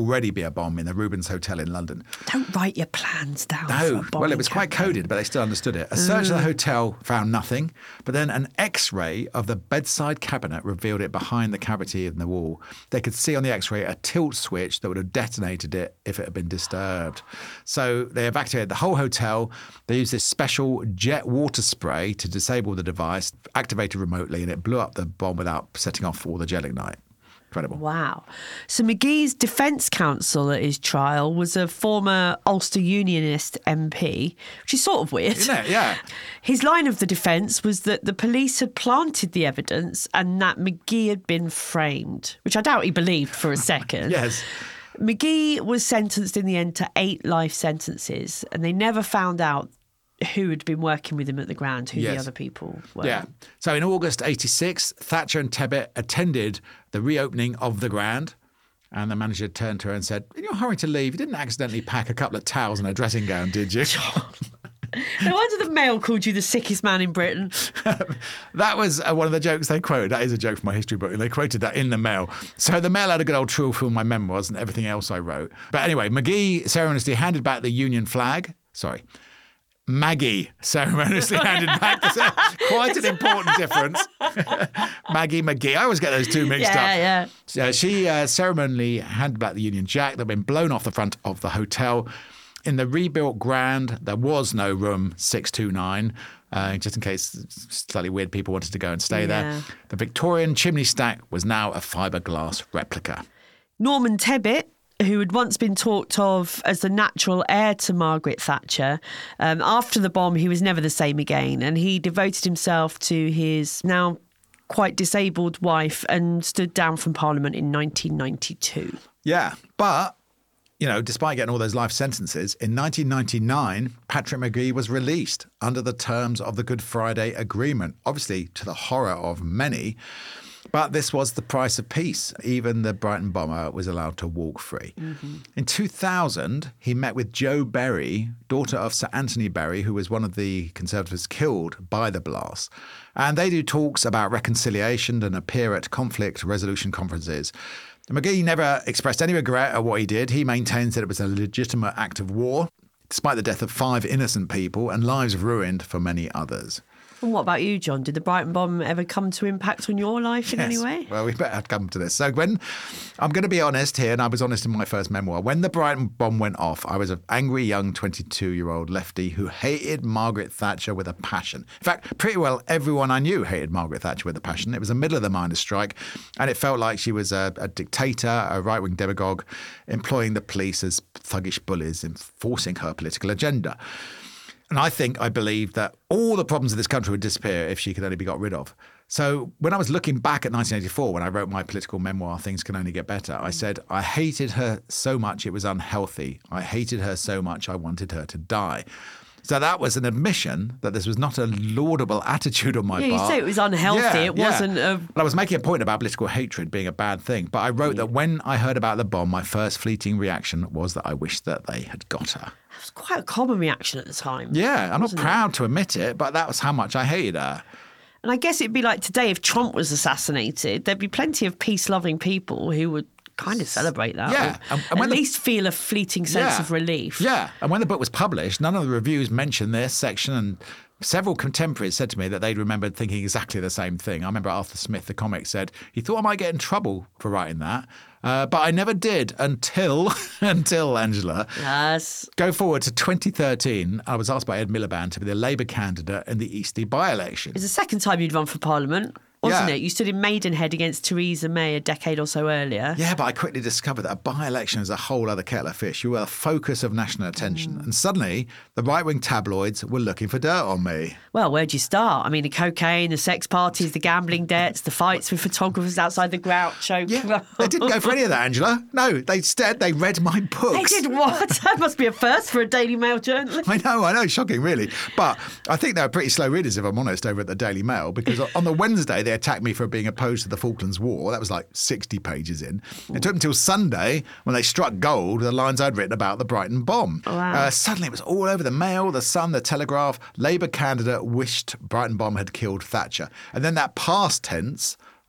already be a bomb in the Rubens Hotel in London. Don't write your plans down. No, well, it was quite coded, but they still understood it. A search of the hotel found nothing, but then an X-ray of the bedside cabinet revealed it behind the cavity in the wall. They could see on the X-ray a tilt switch that would have detonated it if it had been disturbed. So they evacuated the whole hotel. They used this special jet water spray to disable the device, activated remotely, and it blew up the bomb without setting off all the gelignite. Incredible. Wow. So McGee's defence counsel at his trial was a former Ulster Unionist MP, which is sort of weird. Isn't it? Yeah. His line of the defence was that the police had planted the evidence and that McGee had been framed, which I doubt he believed for a second. Yes. McGee was sentenced in the end to 8 life sentences, and they never found out who had been working with him at the Grand, who the other people were. Yeah. So in August 86, Thatcher and Tebbit attended the reopening of the Grand, and the manager turned to her and said, "In your hurry to leave, you didn't accidentally pack a couple of towels and a dressing gown, did you?" No wonder the Mail called you the sickest man in Britain. That was one of the jokes they quoted. That is a joke from my history book, and they quoted that in the Mail. So the Mail had a good old true for my memoirs and everything else I wrote. But anyway, McGee ceremoniously handed back the Union flag. Maggie ceremoniously handed back. Quite an important difference. Maggie McGee. I always get those two mixed up. Yeah. She ceremonially handed back the Union Jack that had been blown off the front of the hotel. In the rebuilt Grand, there was no room 629, just in case slightly weird people wanted to go and stay there. The Victorian chimney stack was now a fiberglass replica. Norman Tebbit, who had once been talked of as the natural heir to Margaret Thatcher, after the bomb, he was never the same again. And he devoted himself to his now quite disabled wife and stood down from Parliament in 1992. Yeah, but, you know, despite getting all those life sentences, in 1999, Patrick McGee was released under the terms of the Good Friday Agreement, obviously to the horror of many. But this was the price of peace. Even the Brighton bomber was allowed to walk free. Mm-hmm. In 2000, he met with Jo Berry, daughter of Sir Anthony Berry, who was one of the Conservatives killed by the blast. And they do talks about reconciliation and appear at conflict resolution conferences. McGee never expressed any regret at what he did. He maintains that it was a legitimate act of war, despite the death of 5 innocent people and lives ruined for many others. And what about you, John? Did the Brighton bomb ever come to impact on your life in any way? Well, we better come to this. So I'm going to be honest here, and I was honest in my first memoir. When the Brighton bomb went off, I was an angry young 22-year-old lefty who hated Margaret Thatcher with a passion. In fact, pretty well everyone I knew hated Margaret Thatcher with a passion. It was a middle-of-the-miners strike, and it felt like she was a dictator, a right-wing demagogue, employing the police as thuggish bullies, enforcing her political agenda. And I believed that all the problems of this country would disappear if she could only be got rid of. So when I was looking back at 1984, when I wrote my political memoir, Things Can Only Get Better, I said, I hated her so much it was unhealthy. I hated her so much I wanted her to die. So that was an admission that this was not a laudable attitude on my part. Yeah, you say it was unhealthy. It wasn't a... But I was making a point about political hatred being a bad thing. But I wrote that when I heard about the bomb, my first fleeting reaction was that I wished that they had got her. It was quite a common reaction at the time. Yeah, I'm not proud to admit it, but that was how much I hated her. And I guess it'd be like today if Trump was assassinated, there'd be plenty of peace-loving people who would kind of celebrate that. Yeah. And at least feel a fleeting sense of relief. Yeah. And when the book was published, none of the reviews mentioned this section, and several contemporaries said to me that they'd remembered thinking exactly the same thing. I remember Arthur Smith, the comic, said he thought I might get in trouble for writing that. But I never did until Angela. Yes. Go forward to 2013. I was asked by Ed Miliband to be the Labour candidate in the Eastleigh by-election. It's the second time you'd run for Parliament, wasn't it? You stood in Maidenhead against Theresa May a decade or so earlier. Yeah, but I quickly discovered that a by-election is a whole other kettle of fish. You were the focus of national attention. And suddenly, the right-wing tabloids were looking for dirt on me. Well, where'd you start? I mean, the cocaine, the sex parties, the gambling debts, the fights with photographers outside the Groucho. Yeah, they didn't go for any of that, Angela. No, instead they read my books. They did what? That must be a first for a Daily Mail journalist. I know, shocking, really. But I think they were pretty slow readers, if I'm honest, over at the Daily Mail, because on the Wednesday they attacked me for being opposed to the Falklands War. That was like 60 pages in. It took until Sunday when they struck gold the lines I'd written about the Brighton bomb. Wow. Suddenly it was all over the Mail, the Sun, the Telegraph. Labour candidate wished Brighton bomb had killed Thatcher. And then that past tense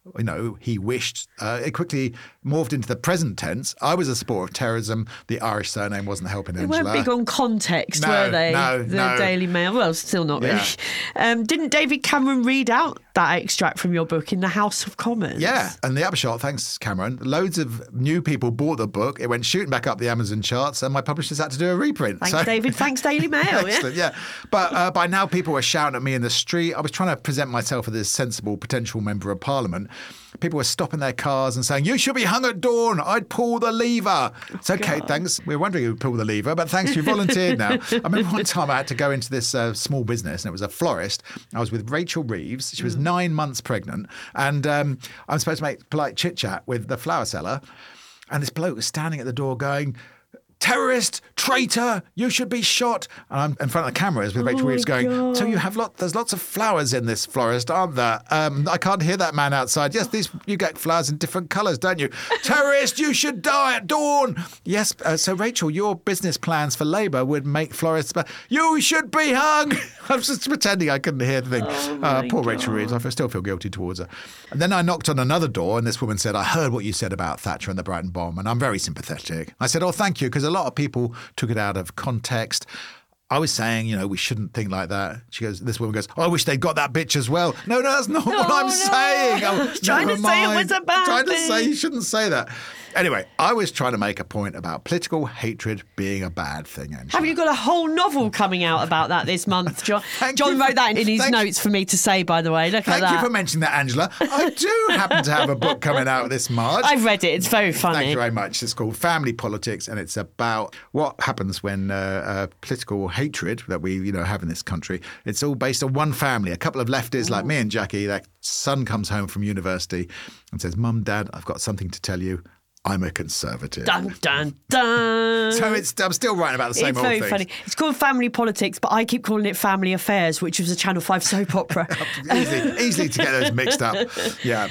he wished. It quickly morphed into the present tense. I was a supporter of terrorism. The Irish surname wasn't helping Angela. They weren't big on context, No, were they? no, the no. Daily Mail. Well, still not really. Yeah. Didn't David Cameron read out that extract from your book in the House of Commons? Yeah, and the upshot, thanks Cameron, loads of new people bought the book. It went shooting back up the Amazon charts, and my publishers had to do a reprint. Thanks, David. Thanks, Daily Mail. Excellent, yeah. But by now, people were shouting at me in the street. I was trying to present myself as this sensible potential member of Parliament. People were stopping their cars and saying, "You should be hung at dawn. I'd pull the lever." It's okay, thanks. We were wondering who'd pull the lever, but thanks, you volunteered now. I remember one time I had to go into this small business, and it was a florist. I was with Rachel Reeves. She was 9 months pregnant, and I'm supposed to make polite chit-chat with the flower seller, and this bloke was standing at the door going, "Terrorist, traitor, you should be shot." And I'm in front of the cameras with Rachel Reeves going, God. "So you have there's lots of flowers in this florist, aren't there? I can't hear that man outside. Yes, you get flowers in different colours, don't you? Terrorist, you should die at dawn." Yes, so Rachel, your business plans for Labour would make florists, but you should be hung. I was just pretending I couldn't hear the thing. Poor Rachel Reeves, I still feel guilty towards her. And then I knocked on another door, and this woman said, "I heard what you said about Thatcher and the Brighton bomb, and I'm very sympathetic." I said, "Oh, thank you," because a lot of people took it out of context. I was saying, we shouldn't think like that. This woman goes, "Oh, I wish they'd got that bitch as well." No, that's not what I'm saying. I was trying to say it was a bad trying to thing. say you shouldn't say that. Anyway, I was trying to make a point about political hatred being a bad thing, Angela. Have you got a whole novel coming out about that this month, John? Thank John you wrote that in his thank- notes for me to say, by the way. Look at Thank that. you for mentioning that, Angela. I do happen to have a book coming out this March. I've read it. It's very funny. Thank you very much. It's called Family Politics, and it's about what happens when political hatred that we have in this country. It's all based on one family. A couple of lefties like me and Jackie. Their son comes home from university and says, "Mum, Dad, I've got something to tell you. I'm a Conservative." Dun, dun, dun. So I'm still writing about the same It's old very things. funny. It's called Family Politics, but I keep calling it Family Affairs, which was a Channel 5 soap opera. Easily to get those mixed up. Yeah.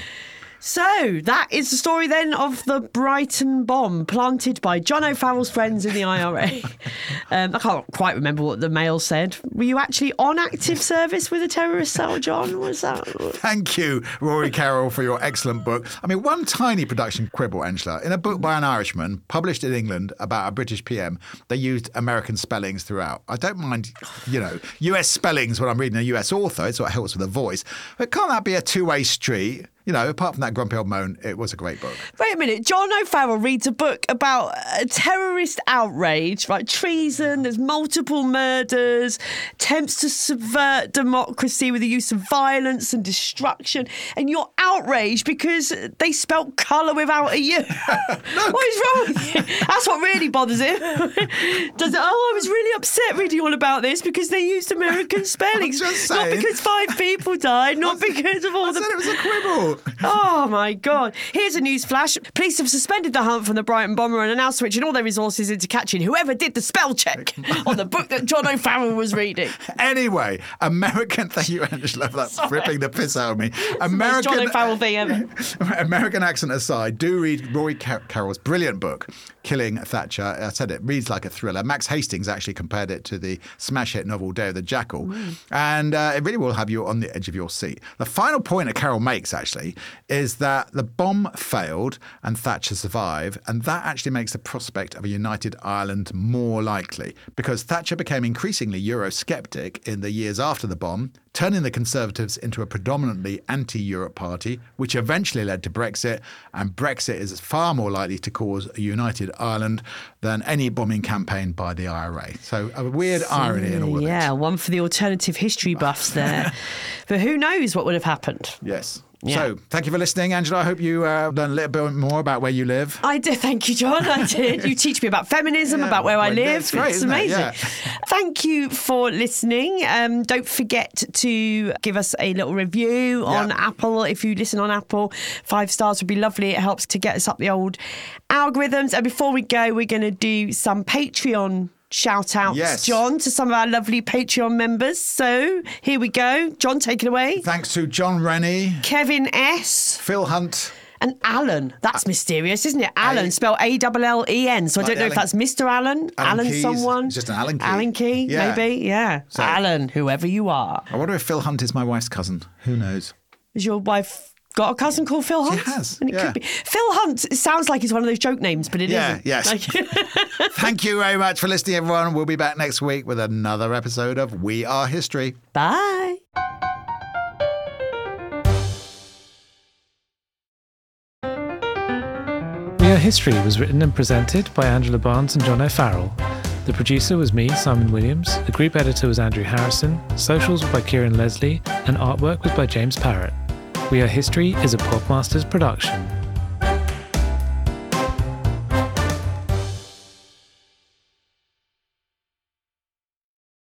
So that is the story then of the Brighton bomb planted by John O'Farrell's friends in the IRA. I can't quite remember what the Mail said. Were you actually on active service with a terrorist cell, John? Was that? Thank you, Rory Carroll, for your excellent book. I mean, one tiny production quibble, Angela. In a book by an Irishman published in England about a British PM, they used American spellings throughout. I don't mind, US spellings when I'm reading a US author. It's what helps with the voice. But can't that be a two-way street? Apart from that grumpy old moan, it was a great book. Wait a minute. John O'Farrell reads a book about a terrorist outrage, right? Treason, there's multiple murders, attempts to subvert democracy with the use of violence and destruction. And you're outraged because they spelt colour without a U. What is wrong with you? That's what really bothers him. I was really upset reading all about this because they used American spellings. just Not saying. because 5 people died, not because of all I the... said it was a quibble. Oh, my God. Here's a news flash. Police have suspended the hunt for the Brighton bomber and are now switching all their resources into catching whoever did the spell check on the book that John O'Farrell was reading. Anyway, thank you, Angela, for that ripping the piss out of me. Most John O'Farrell thing ever. American accent aside, do read Rory Carroll's brilliant book, Killing Thatcher. I said it reads like a thriller. Max Hastings actually compared it to the smash hit novel Day of the Jackal. And it really will have you on the edge of your seat. The final point that Carroll makes, actually, is that the bomb failed and Thatcher survived. And that actually makes the prospect of a united Ireland more likely, because Thatcher became increasingly Eurosceptic in the years after the bomb, turning the Conservatives into a predominantly anti-Europe party, which eventually led to Brexit. And Brexit is far more likely to cause a united Ireland than any bombing campaign by the IRA. So a weird irony in all of this. Yeah, one for the alternative history buffs there. But who knows what would have happened? Yes. Yeah. So thank you for listening, Angela. I hope you learned a little bit more about where you live. I did. Thank you, John. I did. You teach me about feminism, Yeah, about where I well, live. it's great, It's isn't it? amazing. Yeah. Thank you for listening. Don't forget to give us a little review on Apple. If you listen on Apple, 5 stars would be lovely. It helps to get us up the old algorithms. And before we go, we're going to do some Patreon shout outs, Yes. John, to some of our lovely Patreon members. So here we go. John, take it away. Thanks to John Rennie, Kevin S. Phil Hunt, and Alan. That's mysterious, isn't it? Alan, spelled A-L-L-E-N. So I Like don't know if Alan- that's Mr. Alan, Alan Keyes. someone. It's just an Alan Key. Alan Key, Yeah. maybe, yeah. So- Alan, whoever you are. I wonder if Phil Hunt is my wife's cousin. Who knows? Is your wife got a cousin called Phil Hunt. She has. And it could be. Phil Hunt, it sounds like it's one of those joke names, but it isn't. Yes. Thank you very much for listening, everyone. We'll be back next week with another episode of We Are History. Bye. We Are History was written and presented by Angela Barnes and John O'Farrell. The producer was me, Simon Williams. The group editor was Andrew Harrison. Socials were by Kieran Leslie. And artwork was by James Parrott. We Are History is a Podmasters production.